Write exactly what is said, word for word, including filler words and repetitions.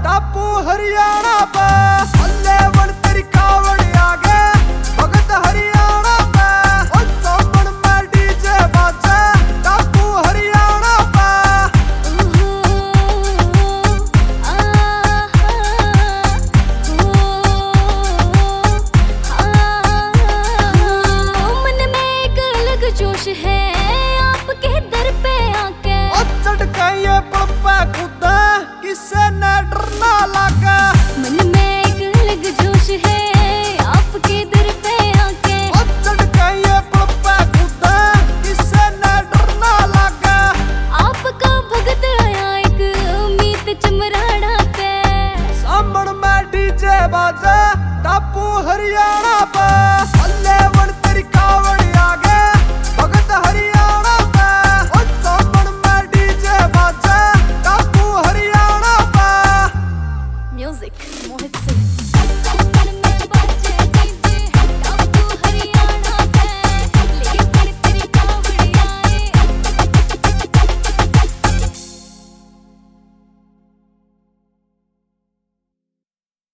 टापू हरियाणा पे अल्ले वन तेरी कावड़ आगे भगत हरियाणा पे और सामन में डीजे बाजे टापू हरियाणा पे। मन में एक अलग जोश है आपके दर पे आके चढ़के ये पड़पे कूदा किसे न डरना लगा। मन में एक अलग जोश है आपके दर पे आके चढ़के ये पड़पे कूदा किसे न डरना लगा। आपका भगत आया एक उम्मीद चमराड़ा पे सामन में डीजे बाजे टापू हरियाणा पे अल्ले वन तेरी कावड़ आगे भगत हरियाणा पे और सामन में डीजे बाजे टापू हरियाणा पे। म्यूजिक मोहित सिंह।